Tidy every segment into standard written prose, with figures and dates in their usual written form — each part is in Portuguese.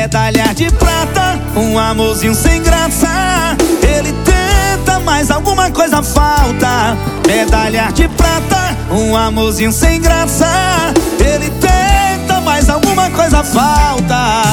Medalha de prata, um amorzinho sem graça. Ele tenta, mas alguma coisa falta. Medalha de prata, um amorzinho sem graça. Ele tenta, mas alguma coisa falta.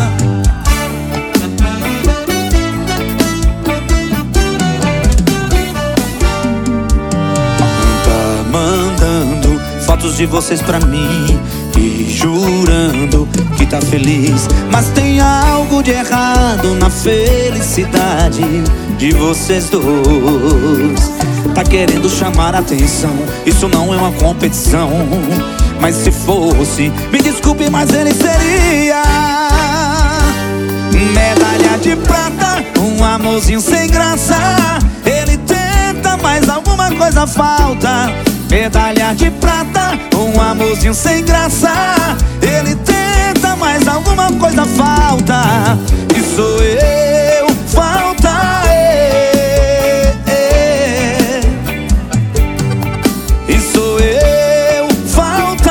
Fotos de vocês pra mim e jurando que tá feliz, mas tem algo de errado na felicidade de vocês dois. Tá querendo chamar a atenção, isso não é uma competição. Mas se fosse, me desculpe, mas ele seria medalha de prata, um amorzinho sem graça. Ele tenta, mas alguma coisa falta. Medalha de prata, um amorzinho sem graça. Ele tenta, mas alguma coisa falta. E sou eu, falta E sou eu, falta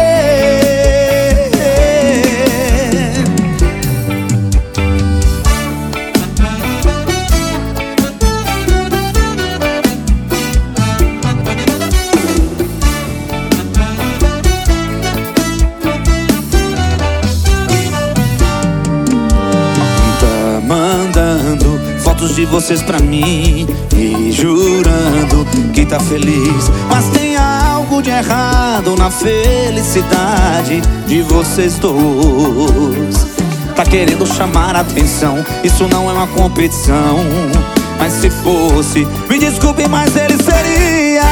Fotos de vocês pra mim e jurando que tá feliz, mas tem algo de errado na felicidade de vocês dois. Tá querendo chamar a atenção, isso não é uma competição. Mas se fosse, me desculpe, mas ele seria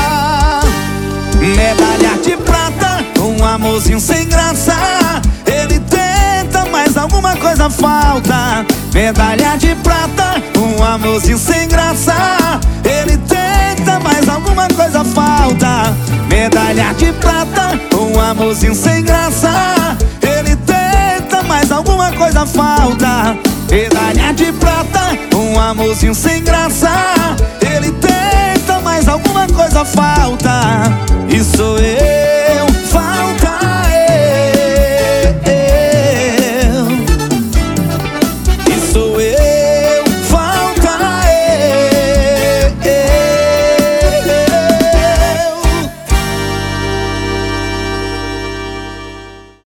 medalha de prata, um amorzinho sem graça. Ele tenta, mas alguma coisa falta. Medalha de prata, um amorzinho sem graça. Ele tenta, mas alguma coisa falta. Medalha de prata, um amorzinho sem graça. Ele tenta, mas alguma coisa falta. Medalha de prata, um amorzinho sem graça.